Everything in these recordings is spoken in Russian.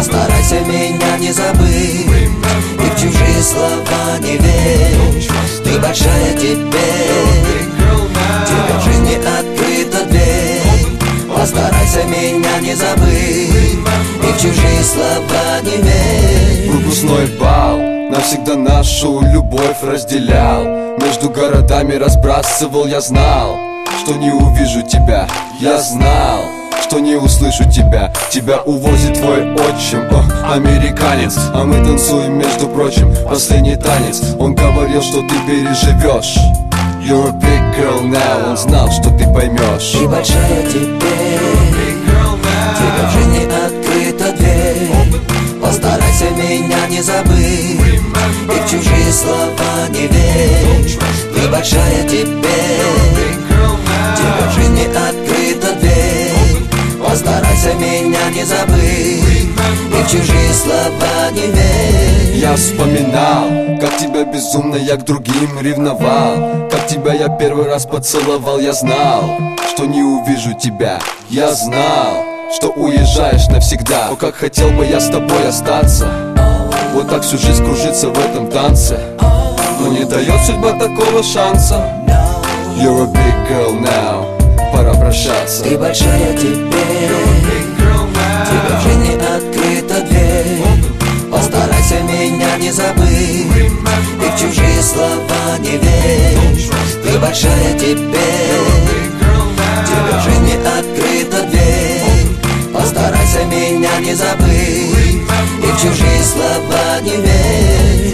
Постарайся меня не забыть и в чужие слова не верь. Ты большая теперь, тебе в жизни открыта дверь. Постарайся меня не забыть и в чужие слова не верь. Выпускной бал навсегда нашу любовь разделял. Между городами разбрасывал, я знал, что не увижу тебя. Я знал, что не услышу тебя. Тебя увозит твой отчим, американец. А мы танцуем, между прочим, последний танец. Он говорил, что ты переживешь. You're a big girl now. Он знал, что ты поймешь. Ты большая теперь, тебе в жизни открыта дверь. Постарайся меня не забыть и в чужие слова не верь. Ты большая теперь, тебе в жизни открыта дверь. Постарайся меня не забыть и в чужие слова не верь. Я вспоминал, как тебя безумно я к другим ревновал. Как тебя я первый раз поцеловал. Я знал, что не увижу тебя. Я знал, что уезжаешь навсегда. О, как хотел бы я с тобой остаться. Вот так всю жизнь кружиться в этом танце. Но не дает судьба такого шанса. You're a big girl now. Пора прощаться. Ты большая теперь, тебе в жизни открыта дверь. Постарайся меня не забыть и в чужие слова не верь. Ты большая теперь, тебе в жизни открыта дверь. Постарайся меня не забыть и в чужие слова не верь.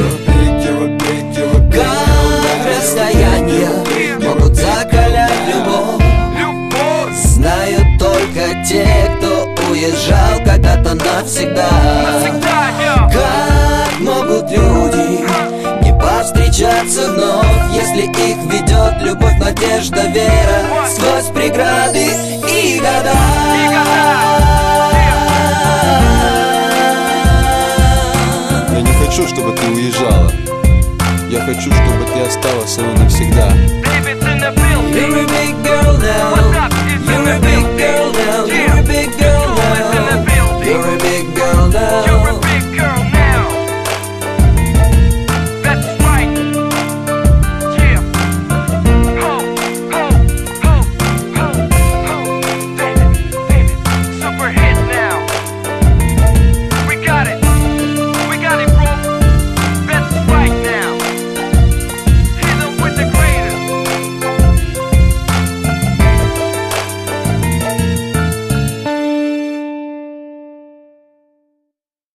Как расстояния могут закалять любовь, знают только те, кто уезжал когда-то навсегда. Как могут люди не повстречаться вновь, если их ведет любовь, надежда, вера сквозь преграды и года? Я не хочу, чтобы ты уезжала. Я хочу, чтобы ты осталась со мной навсегда.